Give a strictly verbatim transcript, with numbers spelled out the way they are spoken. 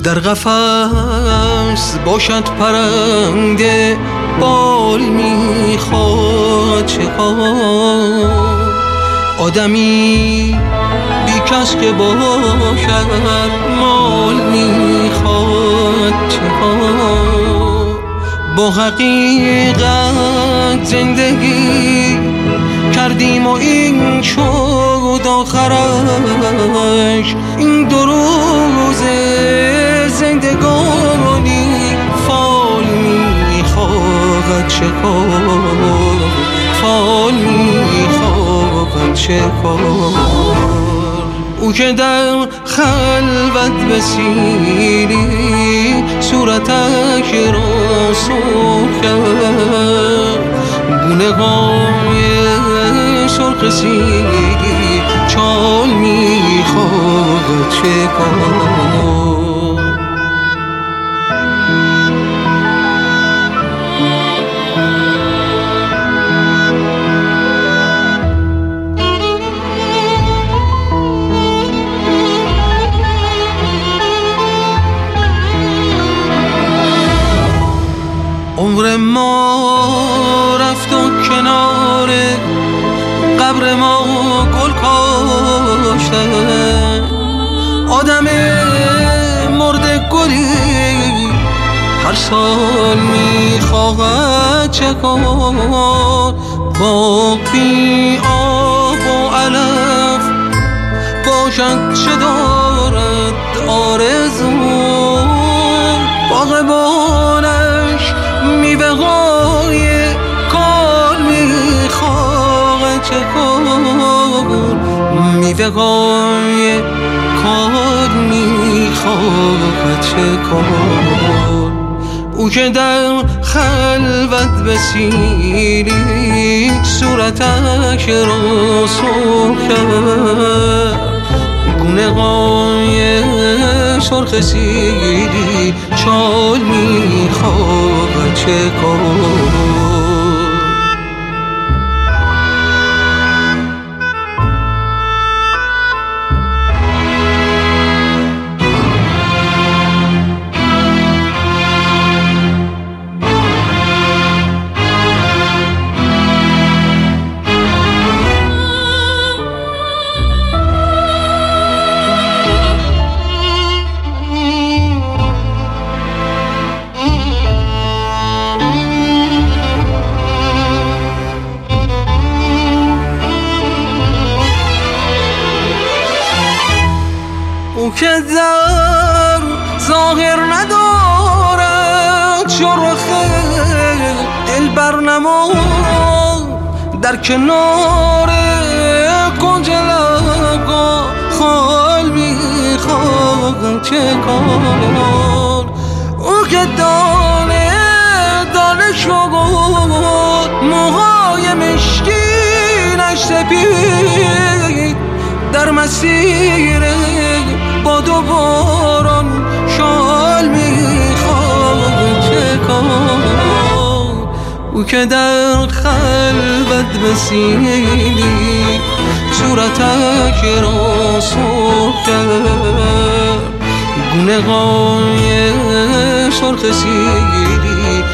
در قفس باشد پرنده بال میخواد چه کار، آدمی بی کس که باشد مال میخواد چه کار. با حقیقت زندگی کردیم و این شد آخرش، این دو روز زندگانی فال میخواد چه کار، فال میخواد چه کار. او که در خلوت بسیری صورتش را سرخ کرد، گونه های سرخ سیری چال میخواد چه کار. عمر ما رفت و کنار قبر ما گل کاشتن، آدم مرده گلی هر سال میخواهد چه کار. باغ بی آب و علف باشد چه دارد آرزو، باغبانش میوه های کار میخواد چه کار، میوه های کار میخواد چه کار. او که در خلوت بسیری صورتش را سرخ کرد، گونه های سرخ سیری چال میخواد چه کار. او که در ظاهر ندارد شرخ دل برنما، در کنار کنج لبا خال میخواد چه کار. او که دانه دانه شد موهای مشکینش سپید، در مسیر باد و باران شال میخواد چه کار. او که در خلوت بسیری صورتش را سرخ کرد، گونه های سرخ سیری